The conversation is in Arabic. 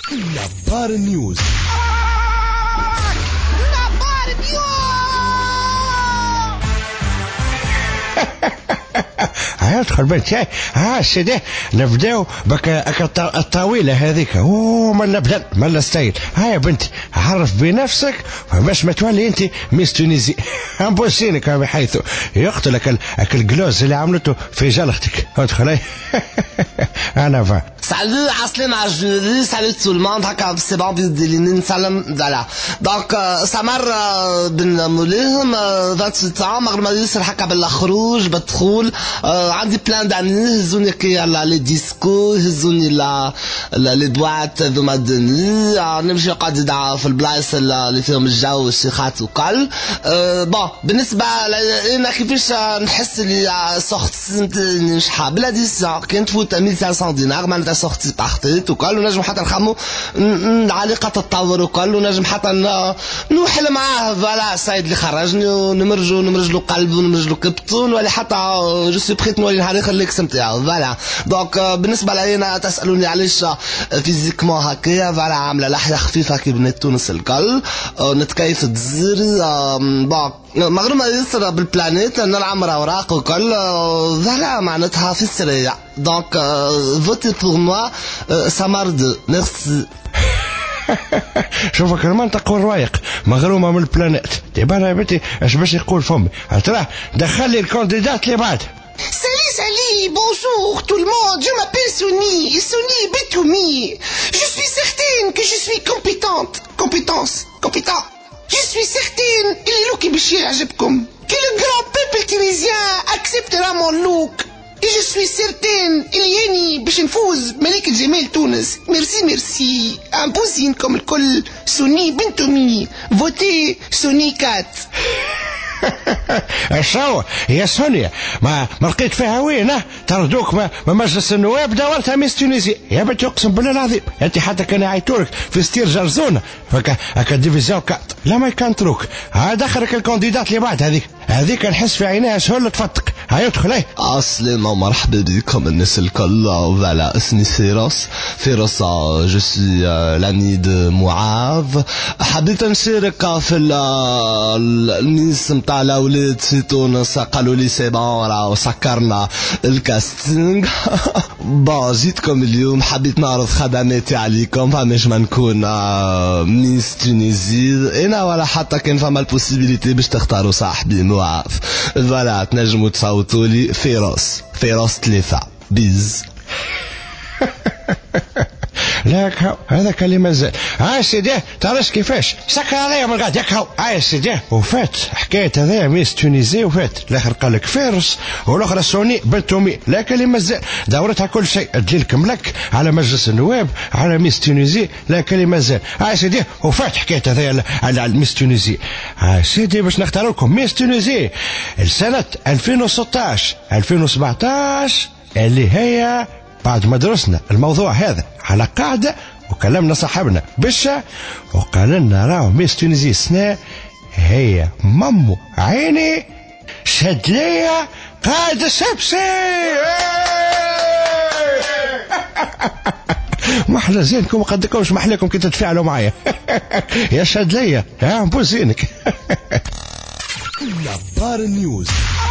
نبار نيوز. ادخل بنت شاي. سيدي نبداو بك الطاويله هذيك. مالا بدل مالا ستايل. يا بنتي عرف بنفسك باش ما تولي انت ميس تونيزي. امبوسينك بحيث يقتلك الجلوز اللي عملته في جلختك. ادخل. انا فا Salut, Aslim Ajuri, salut tout le monde. C'est bon, salam, voilà. Donc, سمر بن ملهم 28 ans, مغرماليس الحكا بالخروج بدخول. عندي بلان داني هزوني كي لي ديسكو، هزوني لي دوات ذوما دني، نمشي قاعد في البلايص اللي فيهم الجو والشيخات وكل. بون بالنسبة لنا كيفاش نحس اللي سورتي مش حابة ديسيون كي نفوت 1500 دينار معناتها سورتي بارتيت وكل، ونجم حتى نخمو العلاقة تتطور وكل، ونجم حتى نوحل معاه فوالا سيد اللي خرجني ونمرجلو قلب ونمرجلو كبتون، ولا حتى جو سو بريت نولي نهار اخر اللي كسمت نتاعو فوالا. دونك بالنسبة لينا تسألوني علاش فيزيكمون هكايا فوالا عاملة لحية خفيفة كي بنات تونس الكل، نتكيف تزري بون مغرومة يسرى بالبلانيت نلعب اوراق وكل فوالا معناتها في السريع. دونك فوتي بور موا سمر دو ميرسي. شوفك المنطق والروايق مغرومة من البلانيت. تبانا يا بنتي اش باش يقول فمي. ترى دخل لي الكانديدات اللي بعد. Salut, bonjour tout le monde, je m'appelle Sony Betoumi. Je suis certaine que je suis compétent. Je suis certaine, il est qui بشي يعجبكم, que le grand peuple tunisien acceptera mon look. Et je suis certaine, il ياني باش نفوز ملكة جمال تونس. Merci. Imposine comme الكل. Sony Betoumi. Votez Sony 4. شو يا سونيا ما لقيت فيها وين تردوك ما مجلس النواب دورتها ميس تونيزي. يا بنتي اقسم بالله العظيم انت حتى كان يعيطولك في ستير جرزونه هكا ديفيزيون كات لا ما يكنتروك. دخلك الكانديدات اللي بعد هذيك نحس في عينيها سهل تفتق. هيا ادخل. عسلامة ومرحبا بكم الناس الكل. فوالا اسمي فيروس جو سي لاني دو معاذ. حبيت نشارك في الميس متاع الاولاد في تونس. قالوا لي سي بون راهو سكرنا الكاستينغ. بون جيتكم اليوم حبيت نعرض خدماتي عليكم فماش ما نكون ميس تونيزي انا ولا حتى كان فما البوسيبيليتي باش تختاروا صاحبي معاذ. فوالا تنجموا تصوتوا لي فيروس 3 بيز. لا هذا كلمة زين. سيدي تعرفش كيفاش سكر عليا من غاد يكهو. سيدي وفات حكاية هذا ميس تونيزي وفات الاخر قال لك فيروس والاخرى سوني بنتومي. لا كلمة زين دورتها كل شيء تجيلك ملك على مجلس النواب على ميس تونيزي. لا كلمة زين. سيدي وفات حكاية هذا على ميس تونيزي. سيدي باش نختار لكم ميس تونيزي السنة 2016 2017 اللي هي بعد ما درسنا الموضوع هذا على قاعدة وكلمنا صاحبنا بشا وقال لنا راهو ميس تونيزي السنة هي مامو عيني شدلية قاعدة سبسي. محلى زينكم وقدكمش محلاكم كي تتفاعلوا معايا. يا شدلية بوزينك. نبار نيوز.